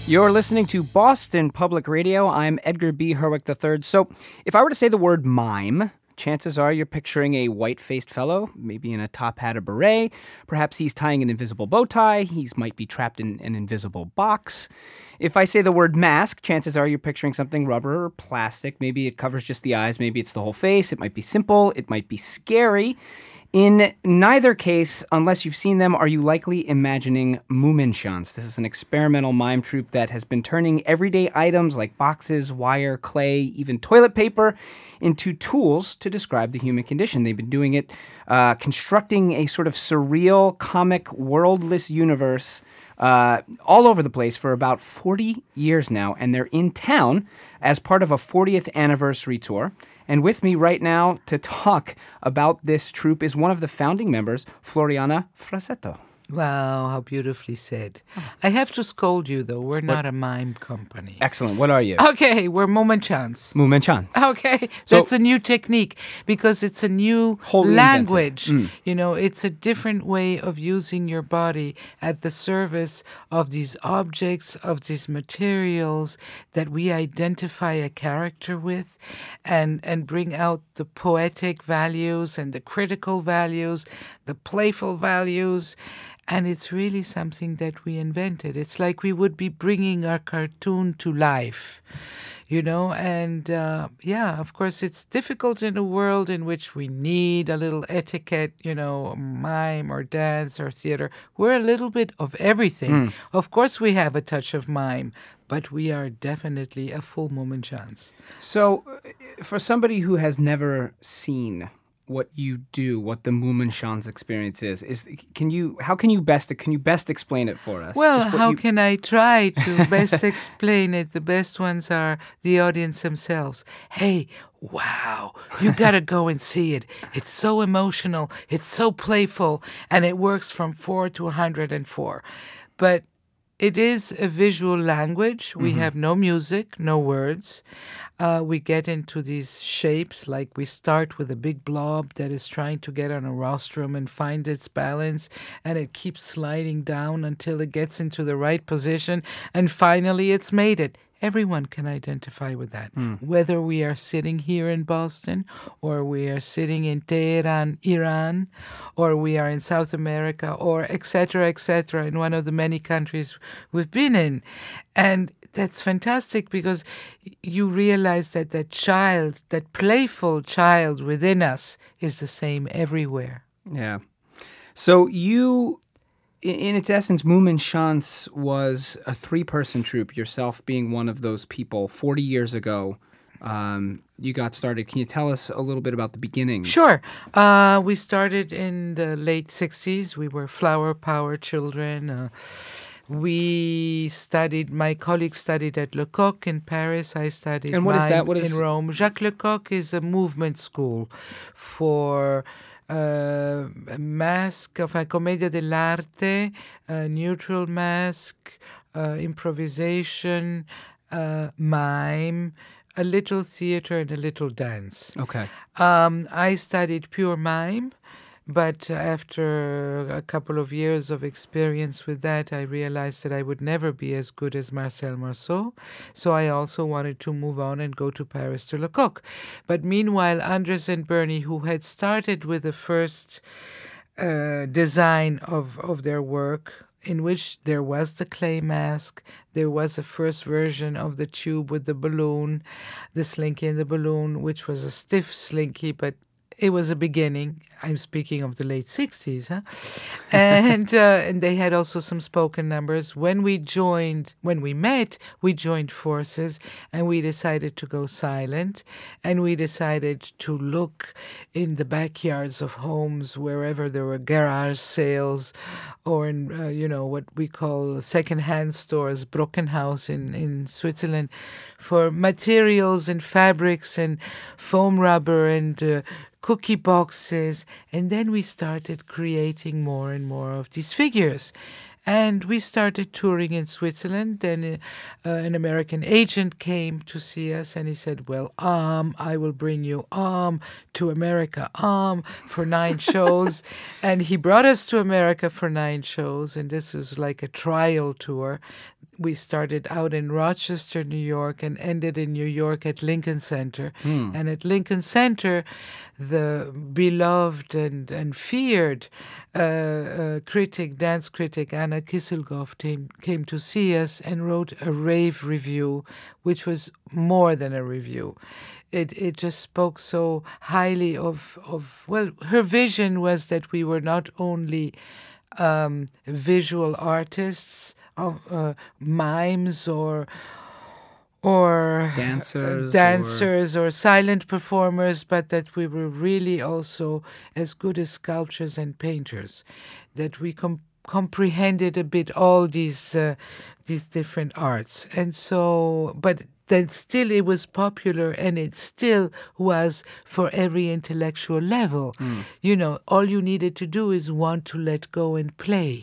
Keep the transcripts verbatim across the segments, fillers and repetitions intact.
You're listening to Boston Public Radio. I'm Edgar B. Herwick the third. So, if I were to say the word mime, chances are you're picturing a white-faced fellow, maybe in a top hat or beret. Perhaps he's tying an invisible bow tie. He might be trapped in an invisible box. If I say the word mask, chances are you're picturing something rubber or plastic. Maybe it covers just the eyes. Maybe it's the whole face. It might be simple. It might be scary. In neither case, unless you've seen them, are you likely imagining Mummenschanz. This is an experimental mime troupe that has been turning everyday items like boxes, wire, clay, even toilet paper into tools to describe the human condition. They've been doing it, uh, constructing a sort of surreal, comic, worldless universe uh, all over the place for about forty years now, and they're in town as part of a fortieth anniversary tour. And with me right now to talk about this troupe is one of the founding members, Floriana Frassetto. Wow, how beautifully said. I have to scold you, though. We're not a mime company. Excellent. What are you? Okay, we're Mummenschanz. Mummenschanz. Okay, So- that's a new technique because it's a new Wholly language. invented. You know, it's a different way of using your body at the service of these objects, of these materials that we identify a character with and, and bring out the poetic values and the critical values, the playful values. And it's really something that we invented. It's like we would be bringing our cartoon to life, you know? And uh, yeah, of course, it's difficult in a world in which we need a little etiquette, you know, mime or dance or theater. We're a little bit of everything. Mm. Of course, we have a touch of mime, but we are definitely a full Mummenschanz. So, uh, for somebody who has never seen what you do, what the Mummenschanz experience is, is can you? How can you best? Can you best explain it for us? Well, Just what how you- can I try to best explain it? The best ones are the audience themselves. Hey, wow, you got to go and see it. It's so emotional. It's so playful. And it works from four to one hundred four. But it is a visual language. We Mm-hmm. have no music, no words. Uh, we get into these shapes, like we start with a big blob that is trying to get on a rostrum and find its balance, and it keeps sliding down until it gets into the right position, and finally it's made it. Everyone can identify with that. Whether we are sitting here in Boston, or we are sitting in Tehran, Iran, or we are in South America, or et cetera, et cetera, in one of the many countries we've been in. And that's fantastic because you realize that that child, that playful child within us is the same everywhere. Yeah. So you, in, in its essence, Mummenschanz was a three-person troupe, yourself being one of those people. forty years ago, um, you got started. Can you tell us a little bit about the beginnings? Sure. Uh, we started in the late sixties. We were flower power children. Uh, we studied, my colleague studied at Lecoq in Paris. I studied And what is mime that? What is- in Rome. Jacques Lecoq is a movement school for uh, mask, enfin, commedia dell'arte, uh, neutral mask, uh, improvisation, uh, mime, a little theater, and a little dance. Okay. Um, I studied pure mime, but after a couple of years of experience with that, I realized that I would never be as good as Marcel Marceau. So I also wanted to move on and go to Paris to Lecoq. But meanwhile, Andres and Bernie, who had started with the first uh, design of, of their work, in which there was the clay mask, there was a first version of the tube with the balloon, the slinky and the balloon, which was a stiff slinky, but it was a beginning. I'm speaking of the late sixties, huh? And uh, and they had also some spoken numbers. When we joined, when we met, we joined forces, and we decided to go silent, and we decided to look in the backyards of homes, wherever there were garage sales, or in uh, you know what we call second-hand stores, Brockenhaus in in Switzerland, for materials and fabrics and foam rubber and uh, cookie boxes, and then we started creating more and more of these figures. And we started touring in Switzerland. Then uh, an American agent came to see us, and he said, well, um, I will bring you um to America um for nine shows. And he brought us to America for nine shows, and this was like a trial tour. We started out in Rochester, New York, and ended in New York at Lincoln Center. Mm. And at Lincoln Center, the beloved and, and feared uh, uh, critic, dance critic Anna Kisselgoff came, came to see us and wrote a rave review, which was more than a review. It it just spoke so highly of, of well, her vision was that we were not only um, visual artists, of uh, mimes or or dancers, uh, dancers or... or silent performers, but that we were really also as good as sculptors and painters, that we com- comprehended a bit all these uh, these different arts. And so, but then still it was popular, and it still was for every intellectual level. Mm. You know, all you needed to do is want to let go and play.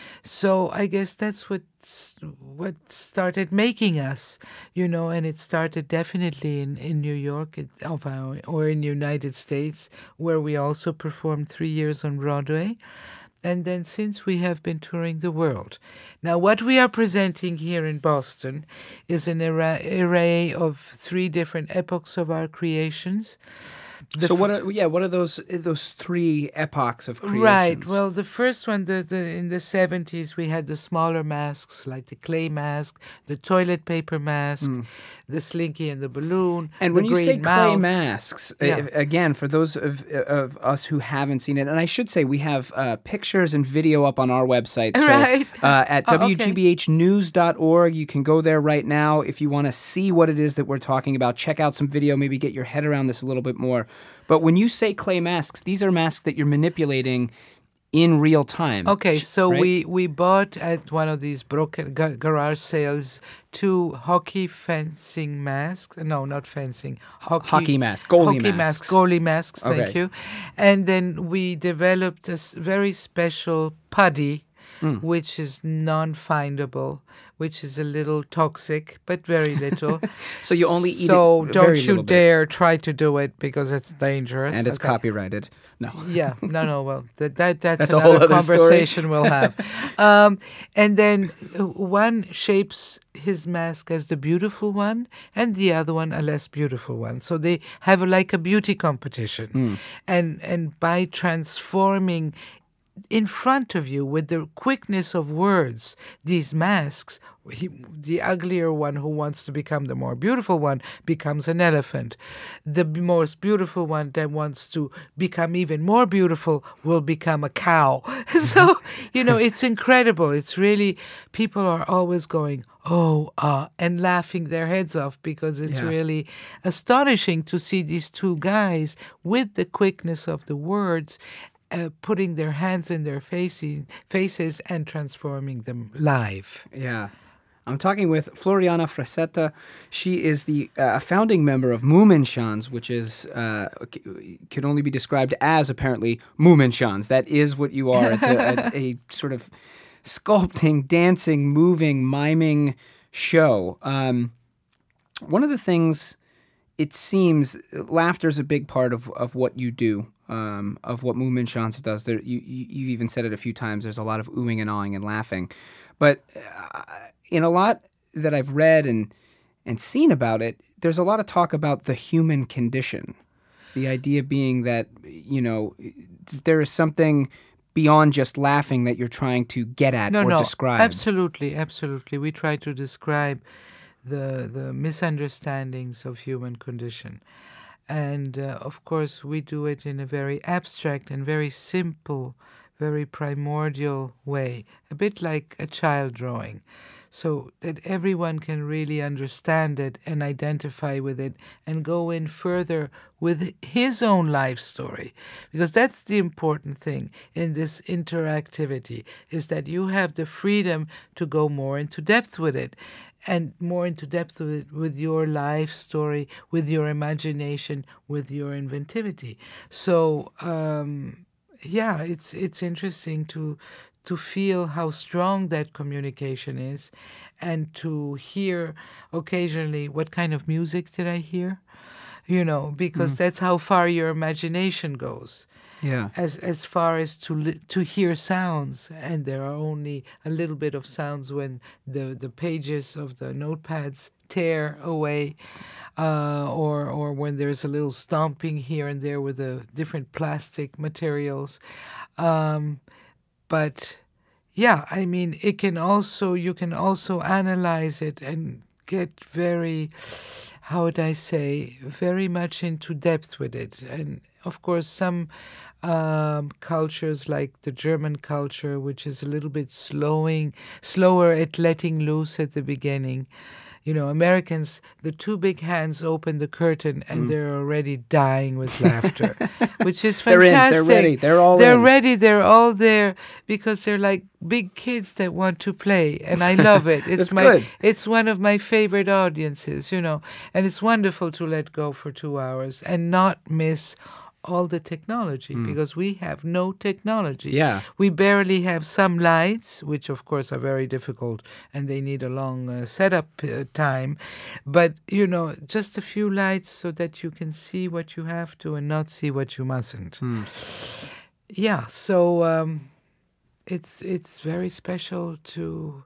So I guess that's what what started making us, you know, and it started definitely in, in New York it, of our, or in the United States, where we also performed three years on Broadway. And then since we have been touring the world. Now, what we are presenting here in Boston is an array, array of three different epochs of our creations. The so what are yeah what are those those three epochs of creations? Right. Well, the first one, the, the in the seventies, we had the smaller masks like the clay mask, the toilet paper mask, mm. the Slinky and the balloon. And the when you green say mouth, clay masks, yeah. again, for those of of us who haven't seen it, and I should say we have uh, pictures and video up on our website. So, right. Uh, at oh, w g b h news dot org, you can go there right now if you want to see what it is that we're talking about. Check out some video, maybe get your head around this a little bit more. But when you say clay masks, these are masks that you're manipulating in real time. Okay, so right? we, we bought at one of these broken ga- garage sales two hockey fencing masks. No, not fencing. Hockey, hockey masks. Goalie hockey masks. masks. Goalie masks, thank okay. you. And then we developed a very special putty, mm. which is non-findable, which is a little toxic, but very little. So you only eat so it So don't very you bit. dare try to do it because it's dangerous. And it's okay. copyrighted. No. Yeah, no, no, well, that, that that's, that's another a whole other conversation story. we'll have. Um, and then one shapes his mask as the beautiful one and the other one a less beautiful one. So they have like a beauty competition. Mm. And And by transforming in front of you with the quickness of words, these masks, he, the uglier one who wants to become the more beautiful one becomes an elephant. The most beautiful one that wants to become even more beautiful will become a cow. So, you know, it's incredible. It's really, people are always going, oh, uh, and laughing their heads off because it's yeah. really astonishing to see these two guys with the quickness of the words Uh, putting their hands in their faces, faces and transforming them live. Yeah. I'm talking with Floriana Frasetta. She is the uh, founding member of Moominshans, which is uh, can only be described as apparently Moominshans. That is what you are. It's a, a, a sort of sculpting, dancing, moving, miming show. Um, one of the things, it seems, laughter is a big part of, of what you do. Um, of what Moominshans does. There, you, you, you've even said it a few times, there's a lot of oohing and awing and laughing. But uh, in a lot that I've read and, and seen about it, there's a lot of talk about the human condition. The idea being that, you know, there is something beyond just laughing that you're trying to get at no, or no, describe. Absolutely, absolutely. We try to describe the the misunderstandings of human condition. And, uh, of course, we do it in a very abstract and very simple, very primordial way, a bit like a child drawing, so that everyone can really understand it and identify with it and go in further with his own life story. Because that's the important thing in this interactivity, is that you have the freedom to go more into depth with it. And more into depth with it, with your life story, with your imagination, with your inventivity. So, um, yeah, it's it's interesting to to feel how strong that communication is, and to hear occasionally what kind of music did I hear, you know, because mm. that's how far your imagination goes. Yeah. As as far as to li- to hear sounds, and there are only a little bit of sounds when the, the pages of the notepads tear away, uh, or or when there's a little stomping here and there with the different plastic materials. Um, but yeah, I mean, it can also you can also analyze it and get very, how would I say, very much into depth with it. And of course, some um, cultures like the German culture, which is a little bit slowing, slower at letting loose at the beginning. You know, Americans, the two big hands open the curtain and mm. they're already dying with laughter, which is fantastic. They're in, they're ready, they're all They're in. ready, they're all there because they're like big kids that want to play, and I love it. It's That's my, good. It's one of my favorite audiences, you know, and it's wonderful to let go for two hours and not miss all the technology, mm. because we have no technology. Yeah. We barely have some lights, which of course are very difficult and they need a long uh, setup uh, time. But, you know, just a few lights so that you can see what you have to and not see what you mustn't. Mm. Yeah, so um, it's it's very special to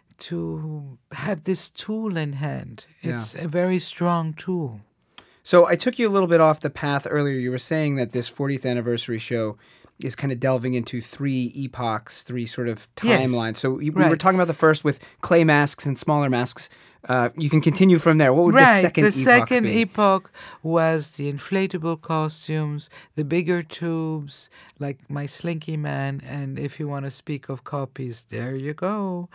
to have this tool in hand. It's yeah. a very strong tool. So I took you a little bit off the path earlier. You were saying that this fortieth anniversary show is kind of delving into three epochs, three sort of timelines. Yes. So we, right. we were talking about the first with clay masks and smaller masks. Uh, you can continue from there. What would right. the second the epoch second be? epoch was the inflatable costumes, the bigger tubes, like my Slinky Man. And if you want to speak of copies, there you go.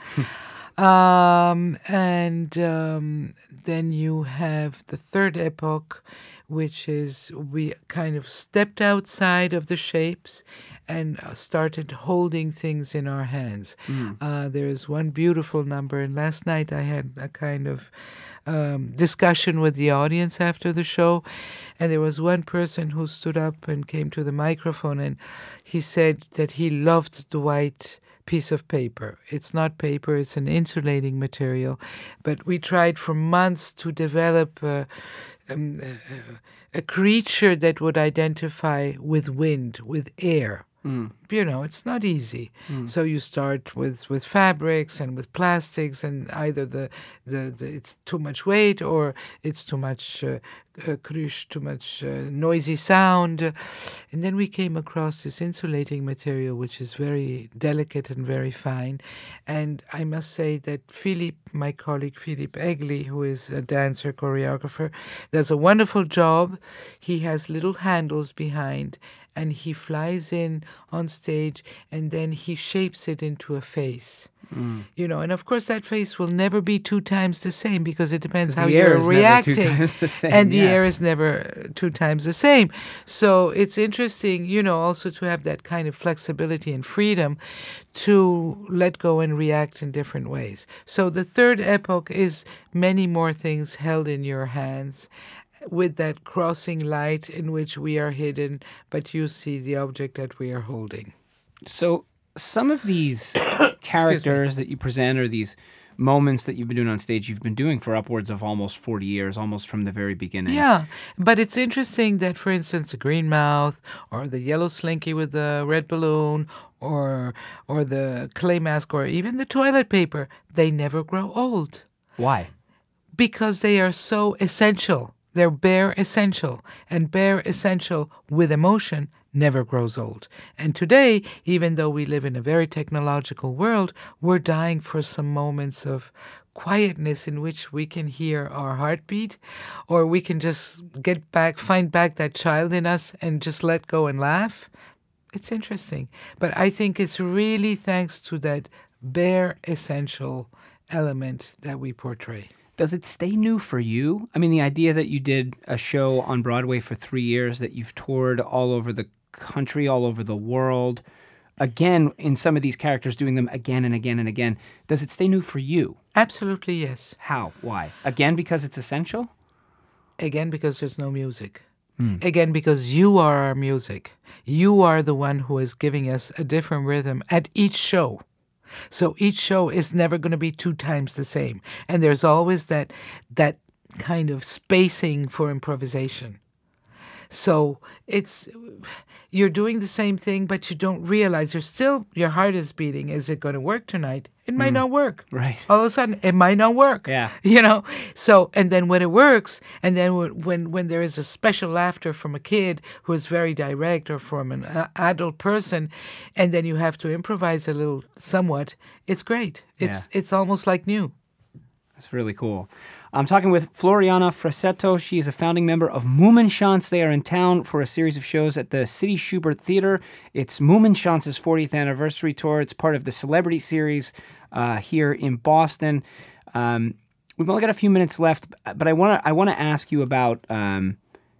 Um, and um, then you have the third epoch, which is we kind of stepped outside of the shapes and started holding things in our hands. Mm. Uh, there is one beautiful number, and last night I had a kind of um, discussion with the audience after the show, and there was one person who stood up and came to the microphone, and he said that he loved the white piece of paper. It's not paper, it's an insulating material. But we tried for months to develop uh, um, uh, a creature that would identify with wind, with air. Mm. You know, it's not easy. Mm. So you start with, with fabrics and with plastics, and either the, the, the it's too much weight or it's too much uh, uh, crush, too much uh, noisy sound. And then we came across this insulating material, which is very delicate and very fine. And I must say that Philippe, my colleague Philippe Egli, who is a dancer, choreographer, does a wonderful job. He has little handles behind, and he flies in on stage, and then he shapes it into a face. Mm. You know, and of course that face will never be two times the same because it depends how you're reacting. The air is never two times the same. And the yeah. air is never two times the same. So it's interesting, you know, also to have that kind of flexibility and freedom to let go and react in different ways. So the third epoch is many more things held in your hands, with that crossing light in which we are hidden, but you see the object that we are holding. So some of these characters that you present, or these moments that you've been doing on stage, you've been doing for upwards of almost forty years, almost from the very beginning. Yeah, but it's interesting that, for instance, the green mouth, or the yellow slinky with the red balloon, or or the clay mask, or even the toilet paper, they never grow old. Why? Because they are so essential. They're bare essential, and bare essential with emotion never grows old. And today, even though we live in a very technological world, we're dying for some moments of quietness in which we can hear our heartbeat, or we can just get back, find back that child in us and just let go and laugh. It's interesting. But I think it's really thanks to that bare essential element that we portray. Does it stay new for you? I mean, the idea that you did a show on Broadway for three years, that you've toured all over the country, all over the world, again, in some of these characters, doing them again and again and again. Does it stay new for you? Absolutely, yes. How? Why? Again, because it's essential? Again, because there's no music. Mm. Again, because you are our music. You are the one who is giving us a different rhythm at each show. So each show is never going to be two times the same. And there's always that that kind of spacing for improvisation. So it's you're doing the same thing, but you don't realize you're still, your heart is beating. Is it going to work tonight? It might mm. not work. Right. All of a sudden, it might not work. Yeah. You know? So, and then when it works, and then when when there is a special laughter from a kid who is very direct or from an uh, adult person, and then you have to improvise a little somewhat, it's great. It's yeah. It's almost like new. That's really cool. I'm talking with Floriana Frassetto. She is a founding member of Mummenschanz. They are in town for a series of shows at the City Schubert Theater. It's Mummenschanz's fortieth anniversary tour. It's part of the Celebrity Series uh, here in Boston. Um, we've only got a few minutes left, but I want to I want to ask you about um,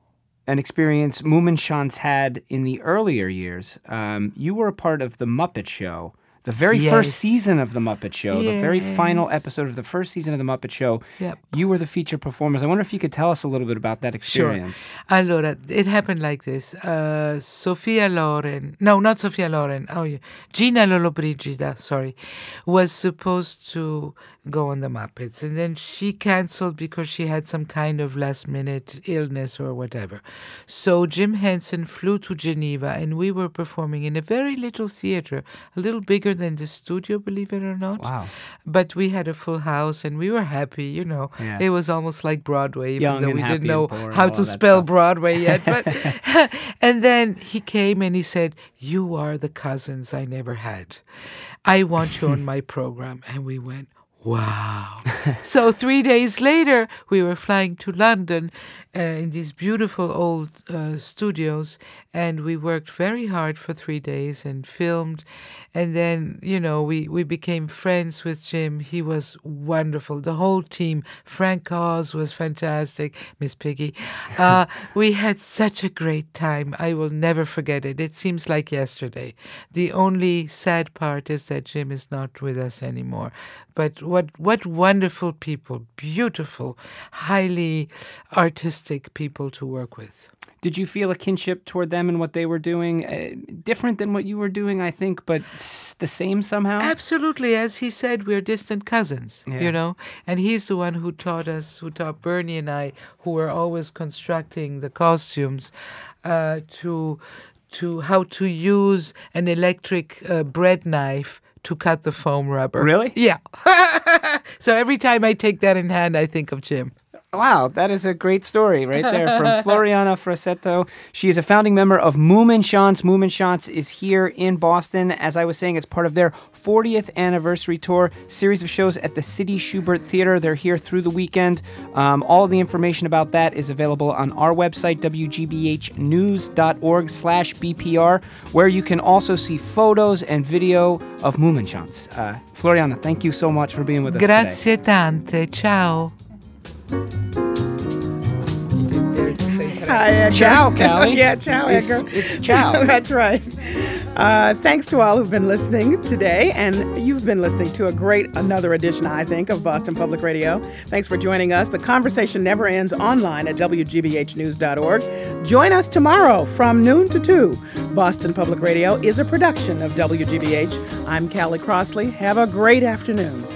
an experience Mummenschanz had in the earlier years. Um, you were a part of The Muppet Show. The very yes. first season of The Muppet Show, yes. the very final episode of the first season of The Muppet Show, yep. you were the featured performers. I wonder if you could tell us a little bit about that experience. Sure. Allora, it happened like this. Uh, Sophia Loren, no, not Sophia Loren, oh yeah, Gina Lollobrigida, sorry, was supposed to go on The Muppets. And then she canceled because she had some kind of last-minute illness or whatever. So Jim Henson flew to Geneva, and we were performing in a very little theater, a little bigger than the studio, believe it or not. Wow. But we had a full house, and we were happy, you know. Yeah. It was almost like Broadway, even Young though and we happy didn't know and poor and how all to of that spell stuff. Broadway yet. But and then he came and he said, "You are the cousins I never had. I want you on my program." And we went, wow. So three days later, we were flying to London uh, in these beautiful old uh, studios, and we worked very hard for three days and filmed. And then, you know, we, we became friends with Jim. He was wonderful. The whole team, Frank Oz was fantastic, Miss Piggy. Uh, we had such a great time. I will never forget it. It seems like yesterday. The only sad part is that Jim is not with us anymore. But what what wonderful people, beautiful, highly artistic people to work with. Did you feel a kinship toward them and what they were doing? Uh, different than what you were doing, I think, but s- the same somehow? Absolutely. As he said, we're distant cousins, yeah. you know? And he's the one who taught us, who taught Bernie and I, who were always constructing the costumes, uh, to, to how to use an electric uh, bread knife to cut the foam rubber. Really? Yeah. So every time I take that in hand, I think of Jim. Wow, that is a great story right there from Floriana Frassetto. She is a founding member of Mummenschanz. Mummenschanz is here in Boston. As I was saying, it's part of their fortieth anniversary tour, series of shows at the City Schubert Theater. They're here through the weekend. Um, all of the information about that is available on our website, w g b h news dot org slash b p r, where you can also see photos and video of Mummenschanz. Uh, Floriana, thank you so much for being with us Grazie today. tante. Ciao. Hi, Edgar. Ciao, Callie. Yeah, ciao, It's, Edgar. it's ciao. That's right. Uh, thanks to all who've been listening today, and you've been listening to a great another edition, I think, of Boston Public Radio. Thanks for joining us. The conversation never ends online at w g b h news dot org. Join us tomorrow from noon to two. Boston Public Radio is a production of W G B H. I'm Callie Crossley. Have a great afternoon.